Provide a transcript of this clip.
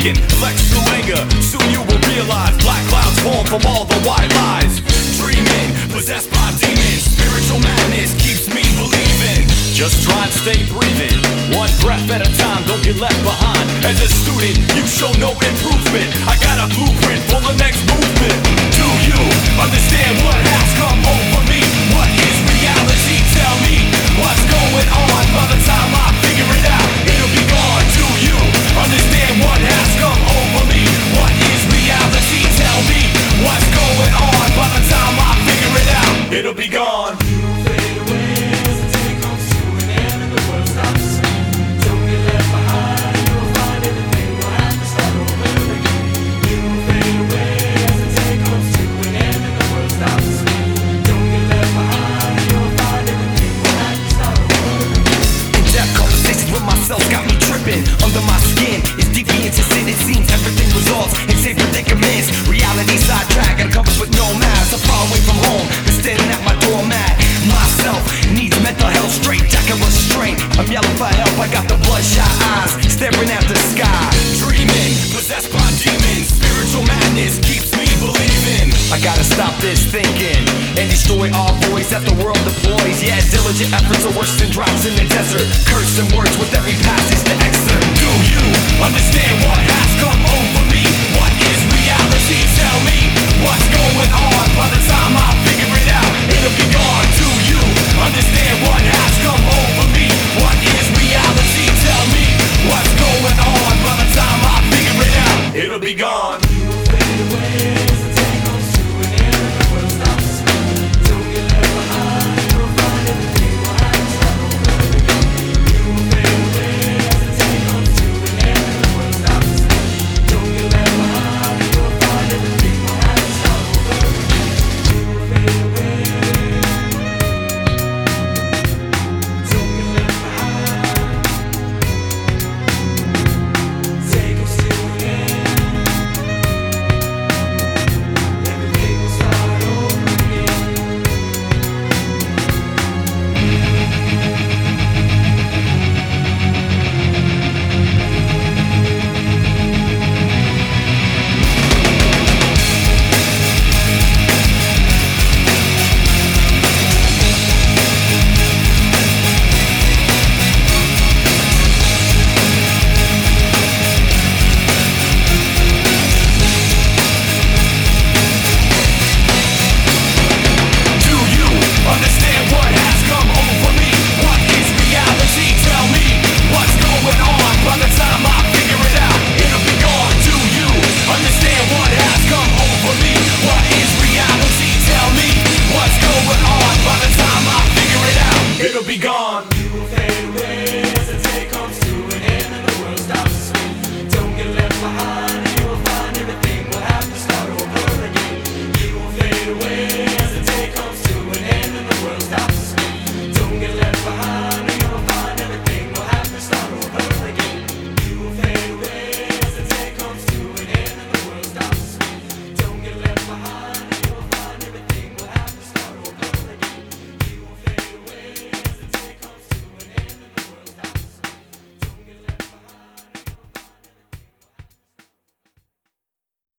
thinking, flex through anger. Soon you will realize black clouds form from all the white lies. Dreaming, possessed by demons, spiritual madness keeps me believing. Just try and stay breathing, one breath at a time, don't get left behind. As a student, you show no improvement. I got a blueprint for the next movement. Do you understand what has come over me? What is reality? Tell me what's going on. By the time I figure it out, it'll be gone. Do you understand what has come over me? What is reality? Tell me what's going on. By the time I figure it out, it'll be gone. Got me tripping under my skin. It's deviant as sin. It seems everything resolves in safe predicaments. Reality sidetrack and compass with no mass. I'm far away from home, been standing at my doormat. Myself needs mental health straight. Jack of restraint. I'm yelling for help. I got the bloodshot eyes staring at the sky. Dreaming, possessed by demons. Spiritual madness keeps me believing. I gotta stop this thinking and destroy all voice that the world deploys. Yeah, diligent efforts are worse than drops in the desert. Cursing words with every passage to exit. Do you understand what has come over me? What is reality? Tell me what's going on. By the time I figure it out, it'll be gone. Do you understand what